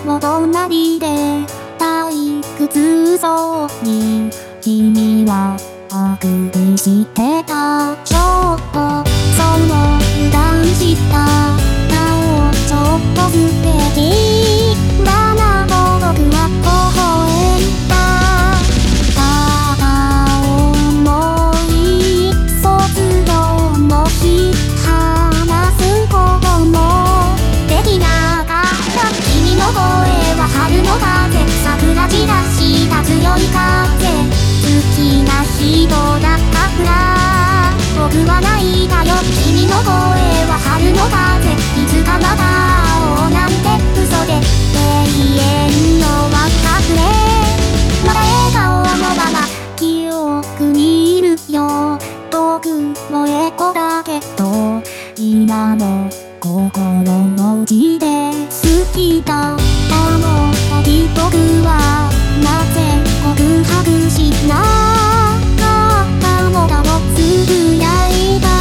お隣で退屈そうに君はあくびしてた。ちょっとその油断した顔ちょっと素敵だなと僕は微笑んだ。片思い卒業の日話すこともできなかった。君の声は春の風、桜散らした強い風。好きな人だったから僕は泣いたよ。君の声は春の風、いつかまた会おうなんて嘘で永遠の別れ。まだ笑顔のまま記憶にいるよ。僕のエコだけど今の心の内で好きだ。あの時僕はなぜ告白しなかったのだろう。つぶやいた。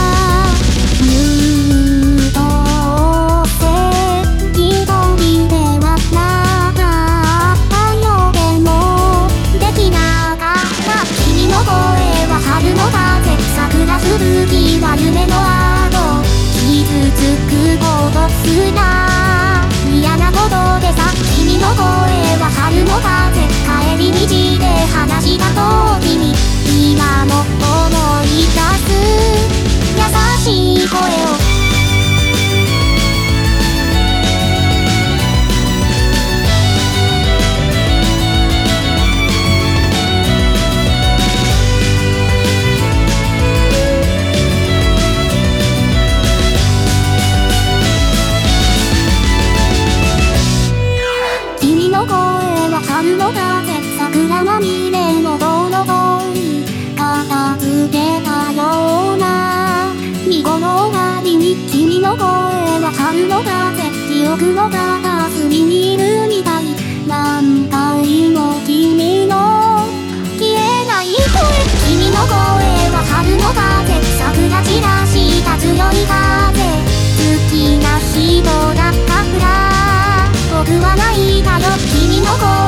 どうせ一人ではなかったよ。でもできなかった。君の声は春の風、桜吹雪は夢の後。傷つくことすら嫌なことでさ。君の声は春の風、帰り道で話した時に今も思い出す優しい声を。君の声は春の風、桜まみれの道路沿い片付けたような見頃終わりに。君の声は春の風、記憶の片隅にいるみたい。何回も君の消えない声。君の声は春の風、桜散らした強い風。好きな人だったから僕は泣いたよ。君の声